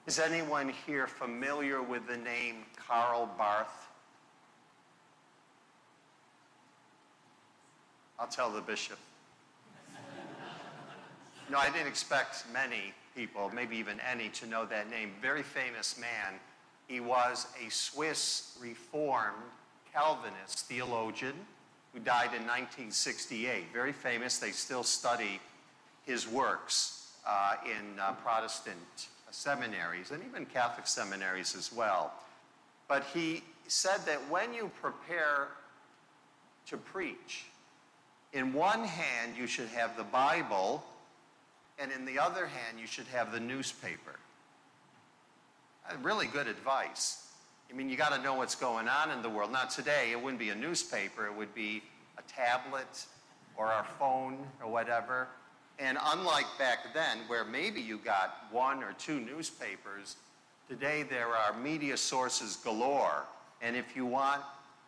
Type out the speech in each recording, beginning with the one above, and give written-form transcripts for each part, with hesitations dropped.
Is anyone here familiar with the name Karl Barth? I'll tell the bishop. No, I didn't expect many people, maybe even any, to know that name. Very famous man. He was a Swiss Reformed Calvinist theologian who died in 1968. Very famous. They still study his works in Protestant seminaries and even Catholic seminaries as well. But he said that when you prepare to preach, in one hand you should have the Bible, and in the other hand you should have the newspaper. Really good advice. I mean, you got to know what's going on in the world. Now today, it wouldn't be a newspaper, it would be a tablet or our phone or whatever. And unlike back then, where maybe you got one or two newspapers, today there are media sources galore. And if you want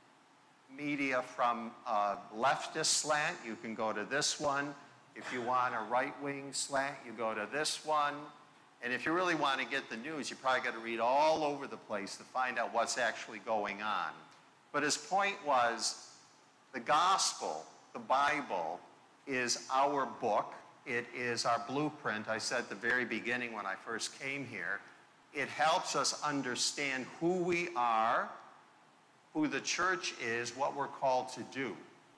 media from a leftist slant, you can go to this one. If you want a right-wing slant, you go to this one. And if you really want to get the news, you probably got to read all over the place to find out what's actually going on. But his point was, the gospel, the Bible, is our book. It is our blueprint. I said at the very beginning when I first came here, it helps us understand who we are, who the church is, what we're called to do.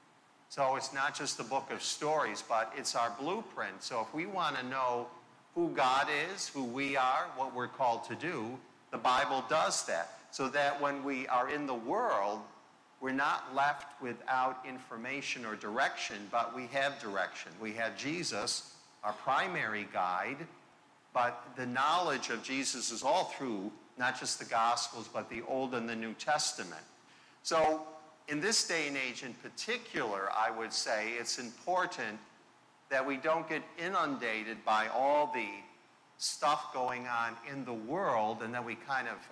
So it's not just a book of stories, but it's our blueprint. So if we want to know who God is, who we are, what we're called to do, the Bible does that. So that when we are in the world, we're not left without information or direction, but we have direction. We have Jesus, our primary guide, but the knowledge of Jesus is all through not just the Gospels, but the Old and the New Testament. So in this day and age in particular, I would say it's important that we don't get inundated by all the stuff going on in the world, and that we kind of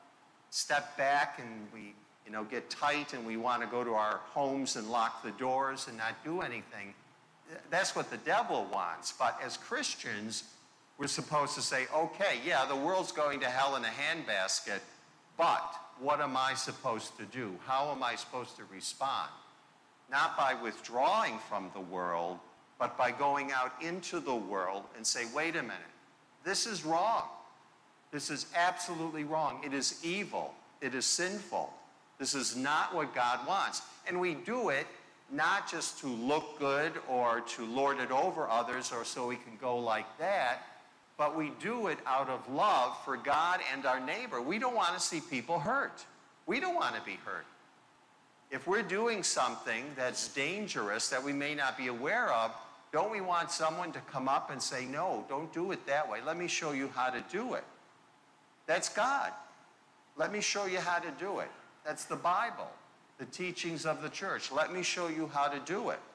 step back and we get tight and we want to go to our homes and lock the doors and not do anything. That's what the devil wants. But as Christians, we're supposed to say, okay, yeah, the world's going to hell in a handbasket, but what am I supposed to do? How am I supposed to respond? Not by withdrawing from the world, but by going out into the world and say, wait a minute, this is wrong. This is absolutely wrong. It is evil. It is sinful. This is not what God wants. And we do it not just to look good or to lord it over others or so we can go like that, but we do it out of love for God and our neighbor. We don't want to see people hurt. We don't want to be hurt. If we're doing something that's dangerous that we may not be aware of, don't we want someone to come up and say, no, don't do it that way. Let me show you how to do it. That's God. Let me show you how to do it. That's the Bible, the teachings of the church. Let me show you how to do it.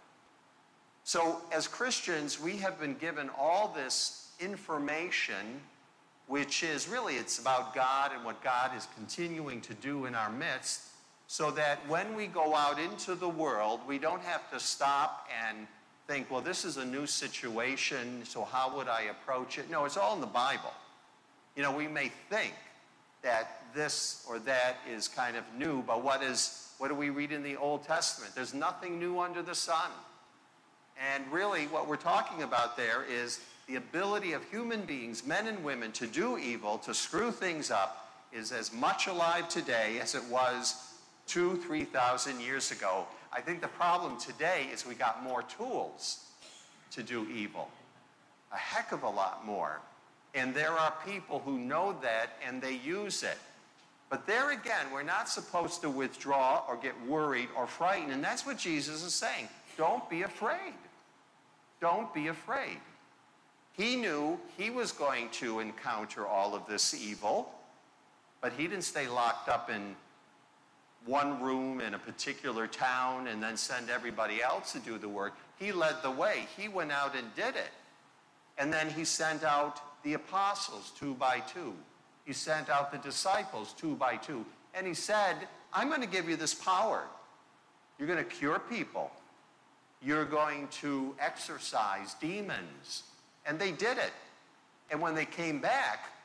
So as Christians, we have been given all this information, which is really, it's about God and what God is continuing to do in our midst, so that when we go out into the world, we don't have to stop and think, well, this is a new situation, so how would I approach it? No, it's all in the Bible. We may think that this or that is kind of new, but what do we read in the Old Testament? There's nothing new under the sun. And really what we're talking about there is the ability of human beings, men and women, to do evil, to screw things up, is as much alive today as it was 2,000, 3,000 years ago. I think the problem today is we got more tools to do evil. A heck of a lot more. And there are people who know that and they use it. But there again, we're not supposed to withdraw or get worried or frightened. And that's what Jesus is saying. Don't be afraid. Don't be afraid. He knew he was going to encounter all of this evil, but he didn't stay locked up in one room in a particular town and then send everybody else to do the work. He led the way. He went out and did it. And then he sent out the apostles 2 by 2. He sent out the disciples 2 by 2. And he said, I'm going to give you this power. You're going to cure people. You're going to exorcise demons. And they did it. And when they came back,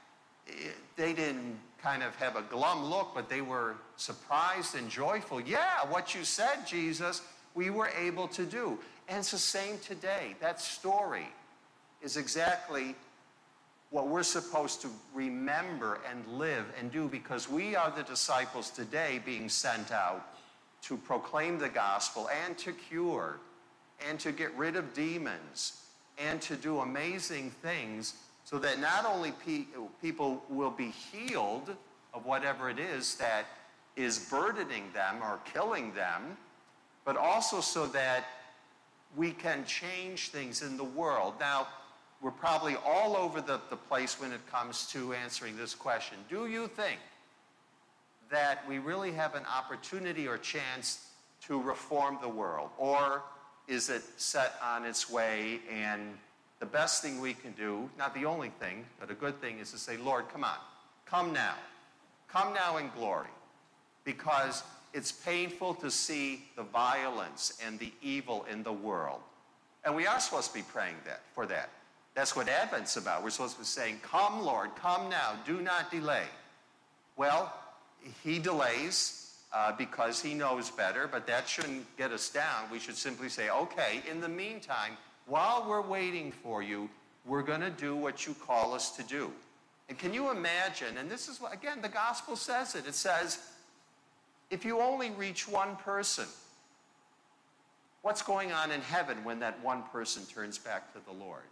they didn't kind of have a glum look, but they were surprised and joyful. Yeah, what you said, Jesus, we were able to do. And it's the same today. That story is exactly what we're supposed to remember and live and do, because we are the disciples today being sent out to proclaim the gospel and to cure and to get rid of demons and to do amazing things, so that not only people will be healed of whatever it is that is burdening them or killing them, but also so that we can change things in the world. Now, we're probably all over the place when it comes to answering this question. Do you think that we really have an opportunity or chance to reform the world? Or is it set on its way, and the best thing we can do, not the only thing, but a good thing, is to say, Lord, come on, come now. Come now in glory. Because it's painful to see the violence and the evil in the world. And we are supposed to be praying for that. That's what Advent's about. We're supposed to be saying, come, Lord, come now, do not delay. Well, he delays because he knows better, but that shouldn't get us down. We should simply say, okay, in the meantime, while we're waiting for you, we're going to do what you call us to do. And can you imagine, and this is what, again, the gospel says it. It says, if you only reach one person, what's going on in heaven when that one person turns back to the Lord?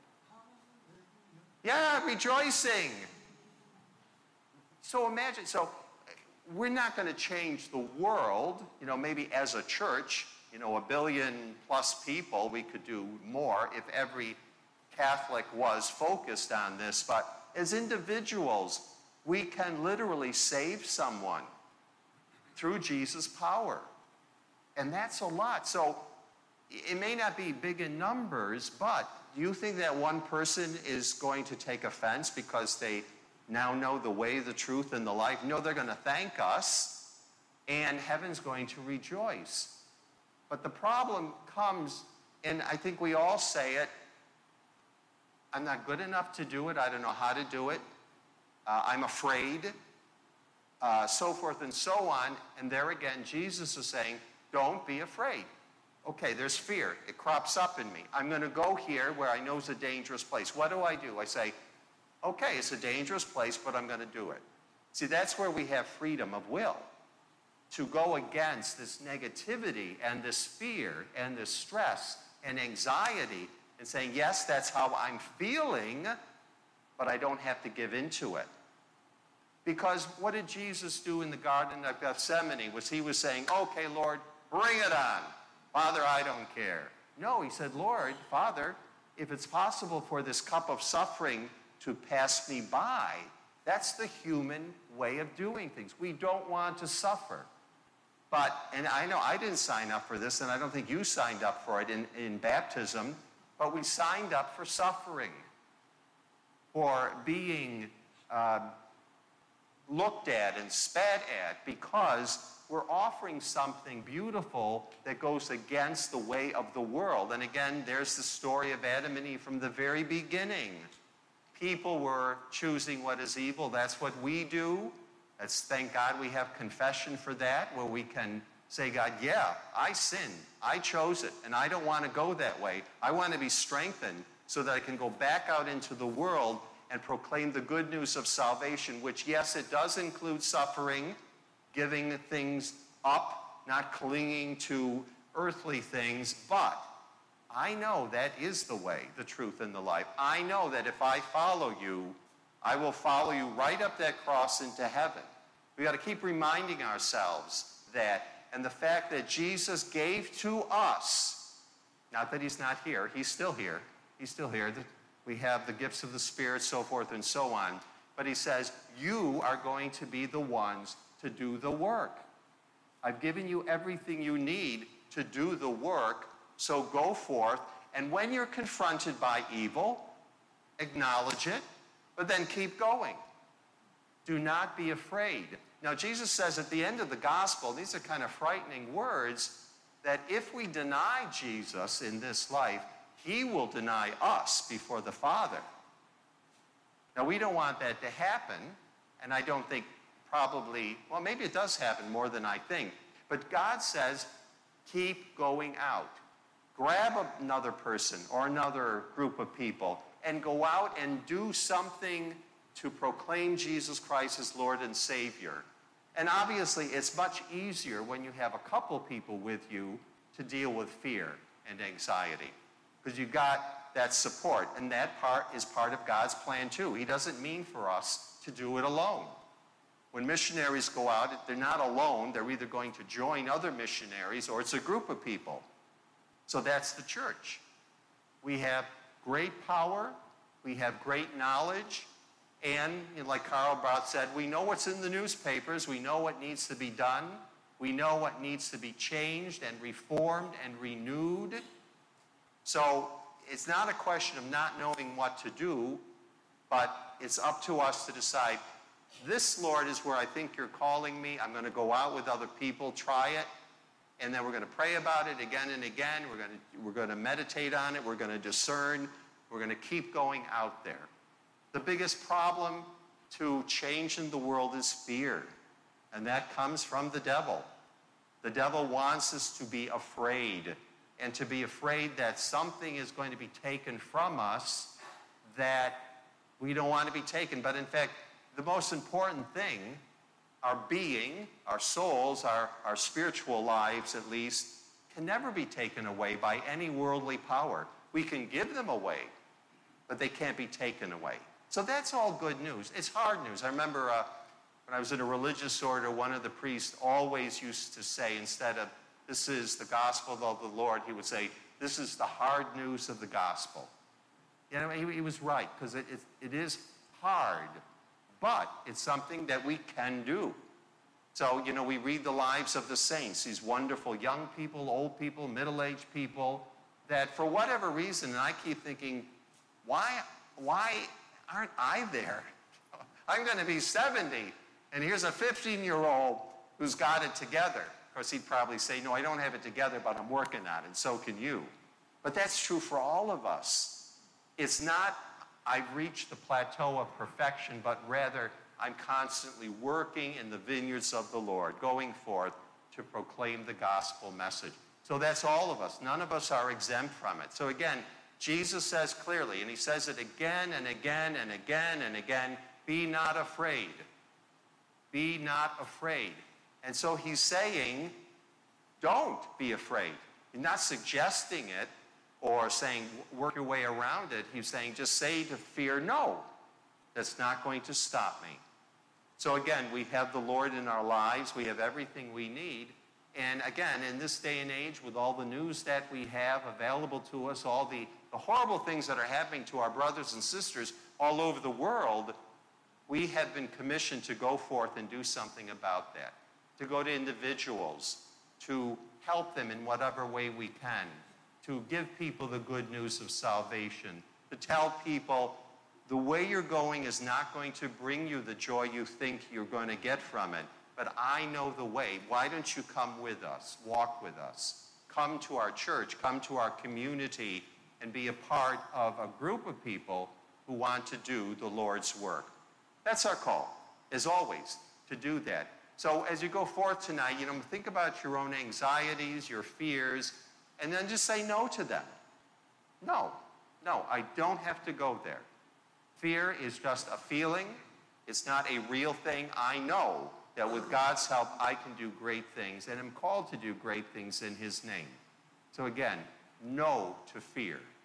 Yeah, rejoicing. So imagine, we're not going to change the world, maybe as a church, 1 billion plus people, we could do more if every Catholic was focused on this. But as individuals, we can literally save someone through Jesus' power. And that's a lot. So it may not be big in numbers, but do you think that one person is going to take offense because they now know the way, the truth, and the life? No, they're going to thank us, and heaven's going to rejoice. But the problem comes, and I think we all say it, I'm not good enough to do it, I don't know how to do it, I'm afraid, so forth and so on. And there again, Jesus is saying, don't be afraid. Okay, there's fear. It crops up in me. I'm going to go here where I know is a dangerous place. What do? I say, okay, it's a dangerous place, but I'm going to do it. See, that's where we have freedom of will, to go against this negativity and this fear and this stress and anxiety and saying, yes, that's how I'm feeling, but I don't have to give into it. Because what did Jesus do in the Garden of Gethsemane? He was saying, okay, Lord, bring it on. Father, I don't care. No, he said, Lord, Father, if it's possible for this cup of suffering to pass me by, that's the human way of doing things. We don't want to suffer. But, and I know I didn't sign up for this, and I don't think you signed up for it in baptism, but we signed up for suffering, for being looked at and spat at, because we're offering something beautiful that goes against the way of the world. And again, there's the story of Adam and Eve from the very beginning. People were choosing what is evil. That's what we do. Thank God we have confession for that, where we can say, God, yeah, I sinned. I chose it, and I don't want to go that way. I want to be strengthened so that I can go back out into the world and proclaim the good news of salvation, which, yes, it does include suffering, giving things up, not clinging to earthly things, but I know that is the way, the truth, and the life. I know that if I follow you, I will follow you right up that cross into heaven. We got to keep reminding ourselves that, and the fact that Jesus gave to us, not that he's not here, he's still here. He's still here. We have the gifts of the Spirit, so forth and so on. But he says, you are going to be the ones to do the work. I've given you everything you need to do the work, so go forth. And when you're confronted by evil, acknowledge it, but then keep going. Do not be afraid. Now, Jesus says at the end of the gospel, these are kind of frightening words, that if we deny Jesus in this life, he will deny us before the Father. Now, we don't want that to happen, And I don't think probably, well, maybe it does happen more than I think. But God says, keep going out. Grab another person or another group of people and go out and do something to proclaim Jesus Christ as Lord and Savior. And obviously, it's much easier when you have a couple people with you to deal with fear and anxiety, because you got that support, and that part is part of God's plan too. He doesn't mean for us to do it alone. When missionaries go out, they're not alone. They're either going to join other missionaries or it's a group of people. So that's the church. We have great power, we have great knowledge, and like Karl Barth said, we know what's in the newspapers, we know what needs to be done, we know what needs to be changed and reformed and renewed. So it's not a question of not knowing what to do, but it's up to us to decide, this, Lord, is where I think you're calling me. I'm going to go out with other people, try it, and then we're going to pray about it again and again. We're going to meditate on it. We're going to discern. We're going to keep going out there. The biggest problem to change in the world is fear, and that comes from the devil. The devil wants us to be afraid, and to be afraid that something is going to be taken from us that we don't want to be taken. But in fact, the most important thing, our being, our souls, our spiritual lives at least, can never be taken away by any worldly power. We can give them away, but they can't be taken away. So that's all good news. It's hard news. I remember when I was in a religious order, one of the priests always used to say, instead of, this is the gospel of the Lord, he would say, this is the hard news of the gospel. You know, he was right, because it is hard. But it's something that we can do. So, we read the lives of the saints, these wonderful young people, old people, middle-aged people, that for whatever reason, and I keep thinking, why aren't I there? I'm going to be 70, and here's a 15-year-old who's got it together. Of course, he'd probably say, no, I don't have it together, but I'm working on it, and so can you. But that's true for all of us. It's not, I've reached the plateau of perfection, but rather I'm constantly working in the vineyards of the Lord, going forth to proclaim the gospel message. So that's all of us. None of us are exempt from it. So again, Jesus says clearly, and he says it again and again and again and again, be not afraid. Be not afraid. And so he's saying, don't be afraid. He's not suggesting it, or saying, work your way around it. He's saying, just say to fear, no, that's not going to stop me. So again, we have the Lord in our lives. We have everything we need. And again, in this day and age, with all the news that we have available to us, all the horrible things that are happening to our brothers and sisters all over the world, we have been commissioned to go forth and do something about that, to go to individuals, to help them in whatever way we can, to give people the good news of salvation, to tell people the way you're going is not going to bring you the joy you think you're going to get from it, but I know the way. Why don't you come with us, walk with us, come to our church, come to our community, and be a part of a group of people who want to do the Lord's work. That's our call, as always, to do that. So as you go forth tonight, think about your own anxieties, your fears, and then just say no to them. No, I don't have to go there. Fear is just a feeling. It's not a real thing. I know that with God's help, I can do great things, and am called to do great things in his name. So again, no to fear.